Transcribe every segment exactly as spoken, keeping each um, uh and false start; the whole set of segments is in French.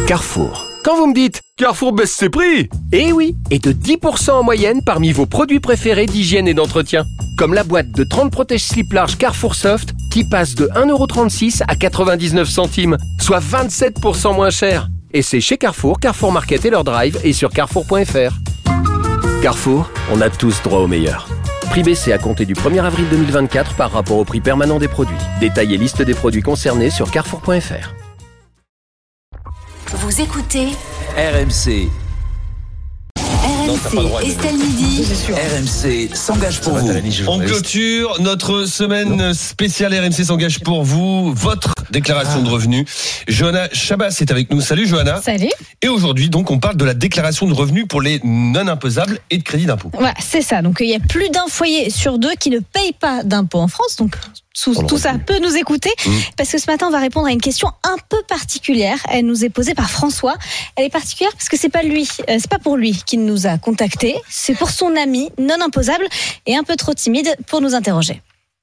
Carrefour. Quand vous me dites « Carrefour baisse ses prix !» Eh oui, et de dix pour cent en moyenne parmi vos produits préférés d'hygiène et d'entretien. Comme la boîte de trente protège-slips larges Carrefour Soft qui passe de un euro trente-six à quatre-vingt-dix-neuf centimes, soit vingt-sept pour cent moins cher. Et c'est chez Carrefour, Carrefour Market et leur drive et sur carrefour point f r. Carrefour, on a tous droit au meilleur. Prix baissé à compter du premier avril deux mille vingt-quatre par rapport au prix permanent des produits. Détail et liste des produits concernés sur carrefour point f r. Vous écoutez R M C. R M C, Estelle Midi. R M C s'engage pour vous. On clôture notre semaine spéciale R M C s'engage pour vous. Votre déclaration de revenus. Johanna Chabas est avec nous. Salut Johanna. Salut. Et aujourd'hui, donc, on parle de la déclaration de revenus pour les non imposables et de crédit d'impôt. Voilà, c'est ça. Donc, il y a plus d'un foyer sur deux qui ne paye pas d'impôt en France. Donc, tout, tout ça peut nous écouter. Mmh. Parce que ce matin, on va répondre à une question un peu particulière. Elle nous est posée par François. Elle est particulière parce que c'est pas lui, euh, c'est pas pour lui qu'il nous a contactés. C'est pour son ami non imposable et un peu trop timide pour nous interroger.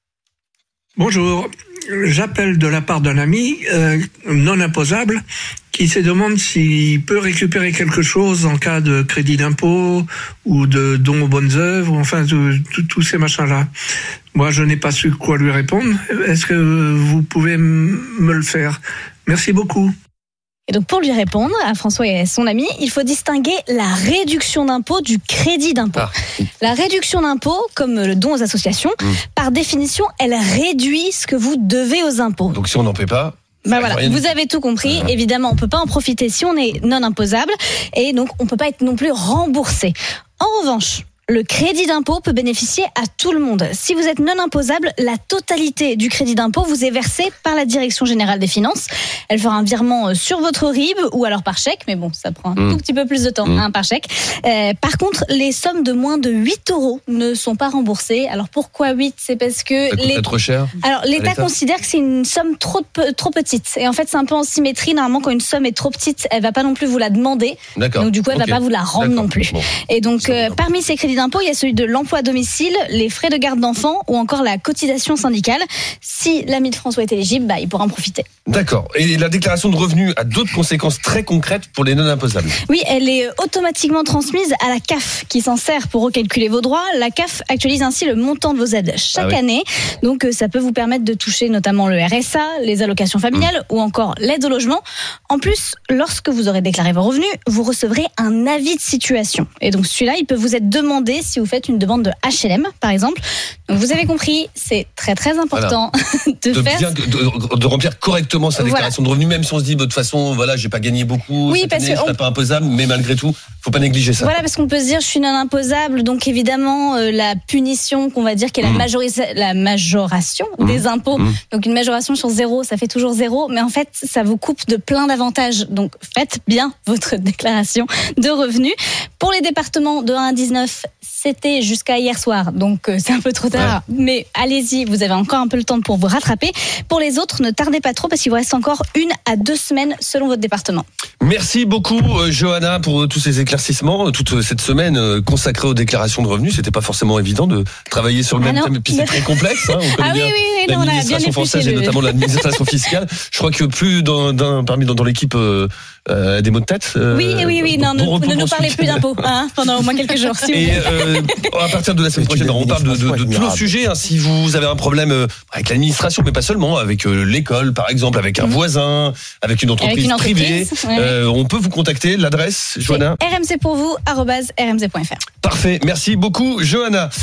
Bonjour, j'appelle de la part d'un ami euh, non imposable qui se demande s'il peut récupérer quelque chose en cas de crédit d'impôt ou de don aux bonnes œuvres, ou enfin tous ces machins-là. Moi, je n'ai pas su quoi lui répondre. Est-ce que vous pouvez m- me le faire ? Merci beaucoup. Et donc, pour lui répondre à François et à son ami, il faut distinguer la réduction d'impôt du crédit d'impôt. Ah. La réduction d'impôt, comme le don aux associations, mmh. par définition, elle réduit ce que vous devez aux impôts. Donc, si on n'en paie pas... Bah voilà, vous avez tout compris. Ah. Évidemment, on peut pas en profiter si on est non imposable. Et donc, on peut pas être non plus remboursé. En revanche... le crédit d'impôt peut bénéficier à tout le monde. Si vous êtes non imposable, la totalité du crédit d'impôt vous est versée par la Direction Générale des Finances. Elle fera un virement sur votre R I B ou alors par chèque, mais bon, ça prend un mmh. tout petit peu plus de temps, mmh. hein, par chèque. Euh, par contre, les sommes de moins de huit euros ne sont pas remboursées. Alors pourquoi huit ? C'est parce que... Ça coûte trop cher. Alors l'État considère que c'est une somme trop, trop petite. Et en fait, c'est un peu en symétrie. Normalement, quand une somme est trop petite, elle va pas non plus vous la demander. D'accord. Donc du coup, elle okay. va pas vous la rendre D'accord. non plus. Bon. Et donc, euh, parmi ces crédits d'impôt, il y a celui de l'emploi à domicile, les frais de garde d'enfants ou encore la cotisation syndicale. Si l'ami de François est éligible, bah, il pourra en profiter. D'accord. Et la déclaration de revenus a d'autres conséquences très concrètes pour les non imposables. Oui, elle est automatiquement transmise à la C A F qui s'en sert pour recalculer vos droits. La C A F actualise ainsi le montant de vos aides chaque ah oui. année. Donc ça peut vous permettre de toucher notamment le R S A, les allocations familiales mmh. ou encore l'aide au logement. En plus, lorsque vous aurez déclaré vos revenus, vous recevrez un avis de situation. Et donc celui-là, il peut vous être demandé si vous faites une demande de H L M, par exemple. Donc vous avez compris, c'est très très important voilà. de, de faire... Bien, de, de remplir correctement sa déclaration voilà. de revenus, même si on se dit, de toute façon, voilà, j'ai pas gagné beaucoup, oui, cette parce année, que je serai on... pas imposable, mais malgré tout, faut pas négliger ça. Voilà, parce qu'on peut se dire, je suis non imposable, donc évidemment, euh, la punition qu'on va dire qui est la, mmh. majorisa... la majoration mmh. des impôts, mmh. donc une majoration sur zéro, ça fait toujours zéro, mais en fait, ça vous coupe de plein d'avantages. Donc faites bien votre déclaration de revenus. Pour les départements de un à dix-neuf, c'était jusqu'à hier soir, donc euh, c'est un peu trop tard. Ouais. Mais allez-y, vous avez encore un peu le temps pour vous rattraper. Pour les autres, ne tardez pas trop parce qu'il vous reste encore une à deux semaines selon votre département. Merci beaucoup, euh, Johanna, pour tous ces éclaircissements. Toute cette semaine euh, consacrée aux déclarations de revenus, c'était pas forcément évident de travailler sur le ah même non. thème. Et puis c'est très complexe. Hein, on connaît ah bien oui, oui, oui, l'administration non, française et le... notamment l'administration fiscale. Je crois que plus d'un, d'un parmi dans, dans l'équipe euh, euh, des maux de tête. Euh, oui, oui, oui. Non, bon ne, ne nous parlez plus d'impôts hein, pendant au moins quelques jours. Si et euh, à partir de la semaine prochaine, on parle de, de, de, de tous nos sujets. Hein, si vous avez un problème euh, avec l'administration, mais pas seulement, avec euh, l'école, par exemple, avec un mmh. voisin, avec une entreprise, avec une entreprise privée, ouais. euh, on peut vous contacter. L'adresse, Johanna ? R M C pour vous, arobase r m c point f r. Parfait. Merci beaucoup, Johanna.